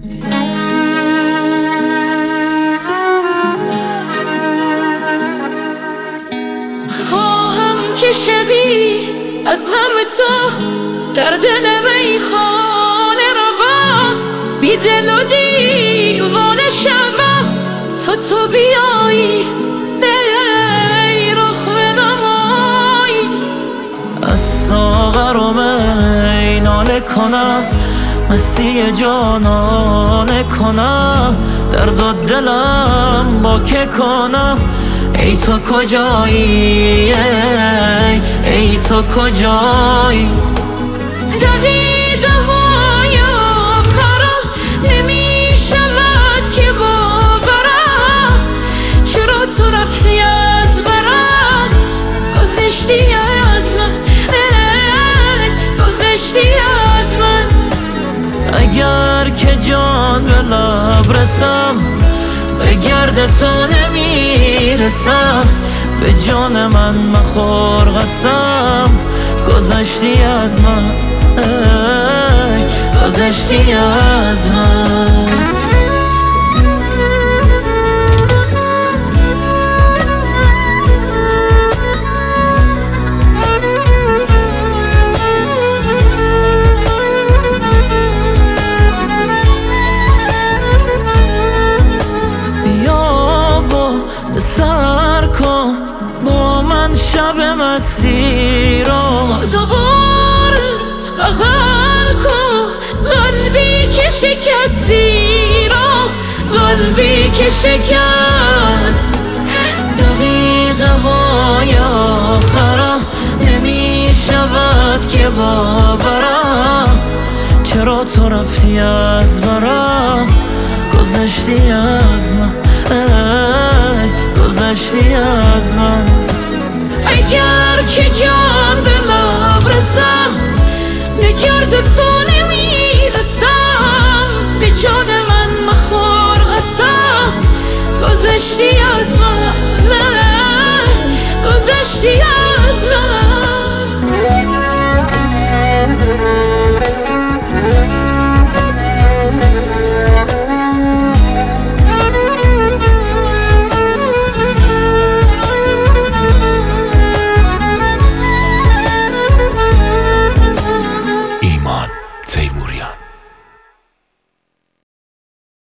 خواهم که شبی از غم تو در دل میخانه روم، بی دل و دیوانه شوم تو بیایی ای رخ بنمایی. از ساغر و می ناله کنم، مستی جانانه کنم، درد و دلم با که کنم. ای تو کجایی ای تو کجایی؟ دویده هایم پرم نمی شود که باورم، چرا تو رفتی از برم، گذشتی از من گذشتی از من. اگر که جان به لب رسم، به گرد تو نمیرسم، به جان من مخور قسم. گذشتی از من گذشتی از من. شب مستی رو دوباره بغل کن، قلبی که شکستی رو، قلبی که شکست. دقیقه های آخرم نمی شود که باورم، چرا تو رفتی از برم، گذشتی از من گذشتی از من. اگر که جان به لب رسم، به گرد تو نمیرسم، به جان من مخور قسم. گذشتی از من گذشتی از من.